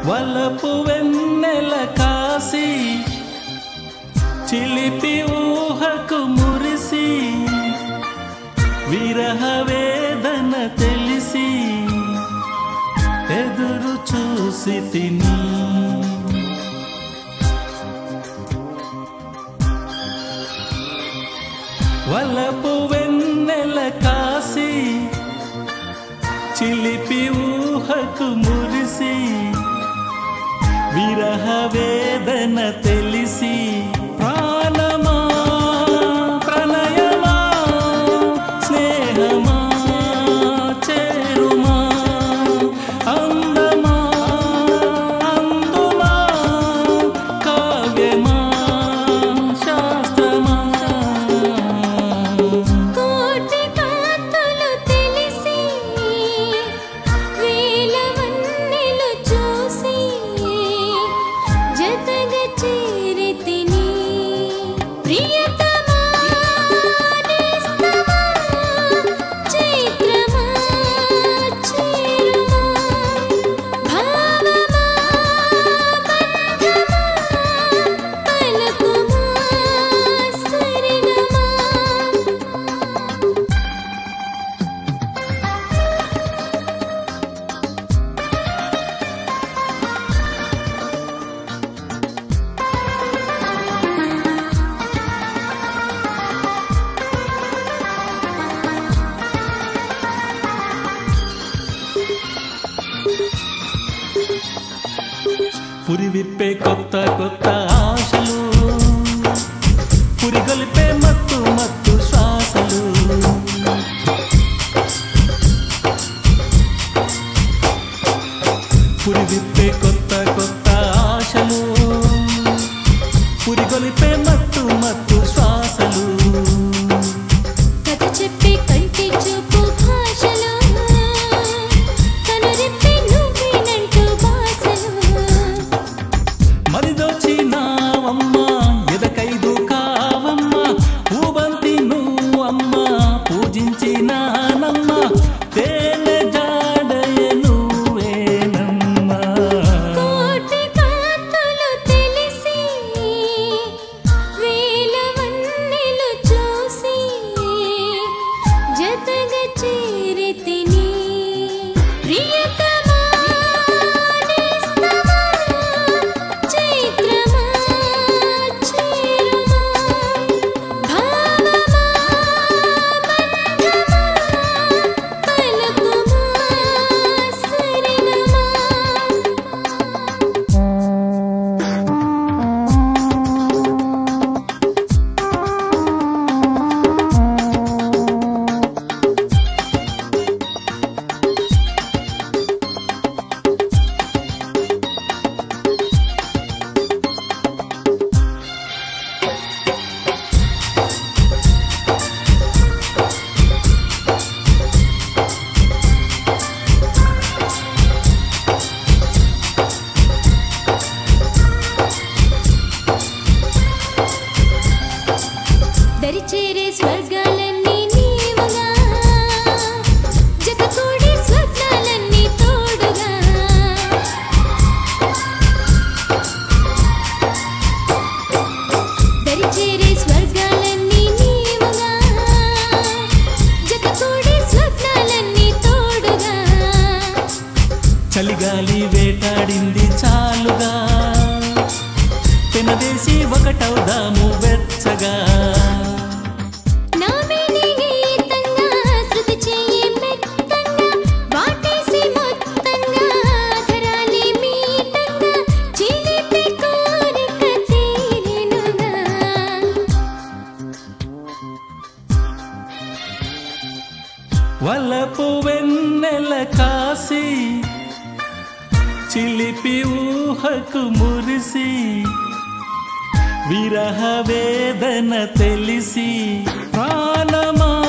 వలపు వెన్నెల కాసి చిలిపి ఊహకు మురిసి విరహ వేదన తెలిసి ఎదురు చూసి తిని వలపు వెన్నెల కాసి చిలిపి ఊహకు మురిసి విరహ వేదన తెలిసి ప్రాణమా ప్రణయమా స్నేహమా చేరుమా అందమా అందుమా కావ్యమా శాస్త్రమా కోటి కాంతులు తెలిసి వేల వన్నెలు చూసి జతగా చేరితిని ప్రియతమా నేస్తమా చైత్రమా చేరుమా భావమా బంధమా పలుకుమా సరిగమా పురివిప్పే కొత్త కొత్త ఆశలు పురిగొలిపే మత్తు మత్తు శ్వాసలు పురివిప్పే కొత్త కొత్త ఆశలు పురిగొలిపే మత్తు మత్తు శ్వాసలు కథ చెప్పే కంటి చూపు భాషలో కనురెప్పే నువ్వేనంటూ భాషలు మరిదొచ్చినావమ్మా ఎదకైదు కావమ్మా పూబంతి నువ్వమ్మా పూజించినానమ్మా తేనె జాడయ నువ్వేనమ్మా కోటి కాంతులు తెలిసి వేల వన్నెలు చూసి జతగా చేరితిని ప్రియతమా నేస్తమా చైత్రమా చేరుమా భావమా బంధమా పలుకుమా సరిగమా దరిచేరే స్వర్గాలన్నీ నీవుగా జతకూడి స్వప్నాలన్నీ తోడుగా దరిచేరే స్వర్గాలన్నీ నీవుగా జతకూడి స్వప్నాలన్నీ తోడుగా చలిగాలి వేటాడింది చాలుగా పెనవేసి ఒకటవుదాము వెచ్చగా నామేని గీతంగా శృతి చెయ్యి మెత్తంగా వాటేసి మొత్తంగా ధరాలి మీటంగా చిలిపి కోరిక తీరెనుగా వలపు వెన్నెల కాసి చిలిపి ఊహకు మురిసి విరహ వేదన తెలిసి ప్రాణమా